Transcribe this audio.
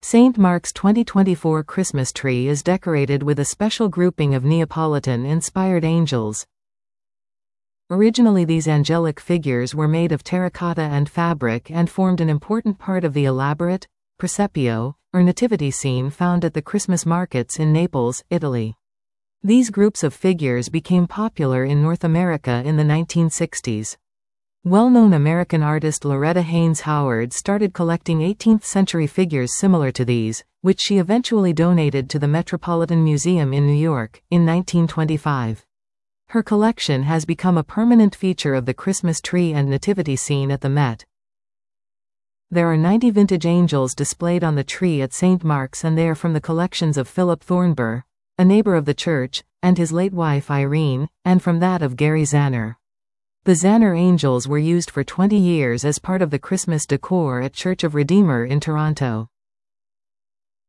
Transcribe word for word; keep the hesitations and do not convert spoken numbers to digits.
Saint Mark's twenty twenty-four Christmas tree is decorated with a special grouping of Neapolitan-inspired angels. Originally, these angelic figures were made of terracotta and fabric and formed an important part of the elaborate presepio, or nativity scene found at the Christmas markets in Naples, Italy. These groups of figures became popular in North America in the nineteen sixties. Well-known American artist Loretta Haynes Howard started collecting eighteenth century figures similar to these, which she eventually donated to the Metropolitan Museum in New York, in nineteen twenty-five. Her collection has become a permanent feature of the Christmas tree and nativity scene at the Met. There are ninety vintage angels displayed on the tree at Saint Mark's, and they are from the collections of Philip Thornburg, a neighbor of the church, and his late wife Irene, and from that of Gary Zanner. The Zanner angels were used for twenty years as part of the Christmas decor at Church of Redeemer in Toronto.